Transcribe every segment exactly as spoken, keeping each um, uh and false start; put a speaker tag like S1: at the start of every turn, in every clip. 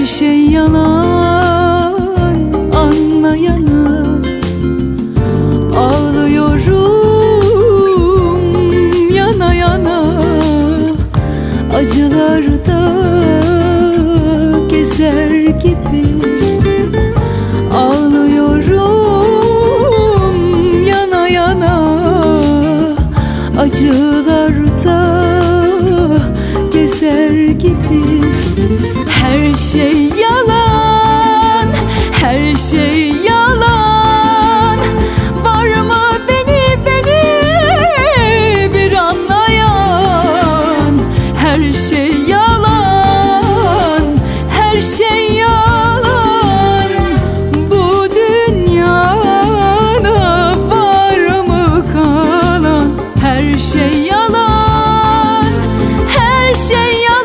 S1: Her şey yalan anlayana ağlıyorum yana yana. Acılarda gezer gibi ağlıyorum yana yana. Acılarda gezer gibi. Her şey yalan, her şey yalan. Var mı beni, beni bir anlayan? Her şey yalan, her şey yalan. Bu dünyada var mı kalan? Her şey yalan, her şey yalan.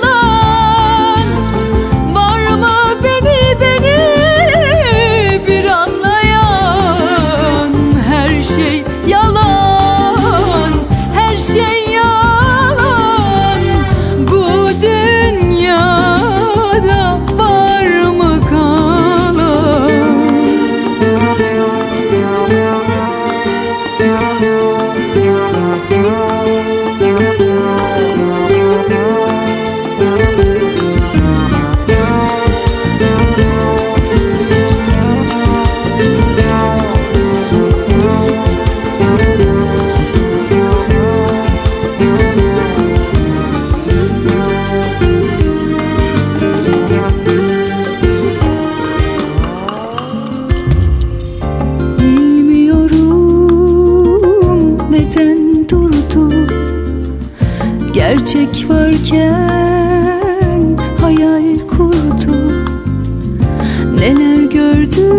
S1: Gerçek varken hayal kurdu. Neler gördü,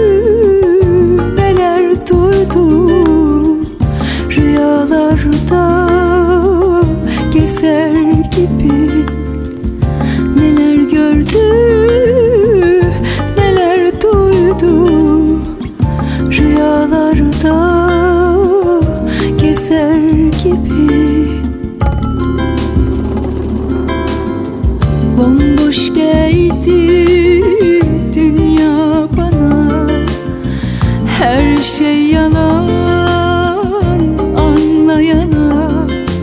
S1: neler duydu. Rüyalarda gezer gibi. Neler gördü, neler duydu. Rüyalarda gezer gibi. Bomboş geldi dünya bana. Her şey yalan anlayana.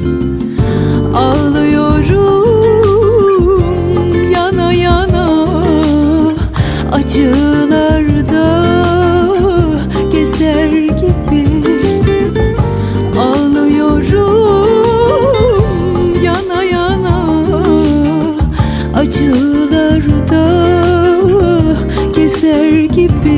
S1: Ağlıyorum yana yana. Acılarda gezer gibi. Ağlıyorum yana yana. Acılarda gezer gibi.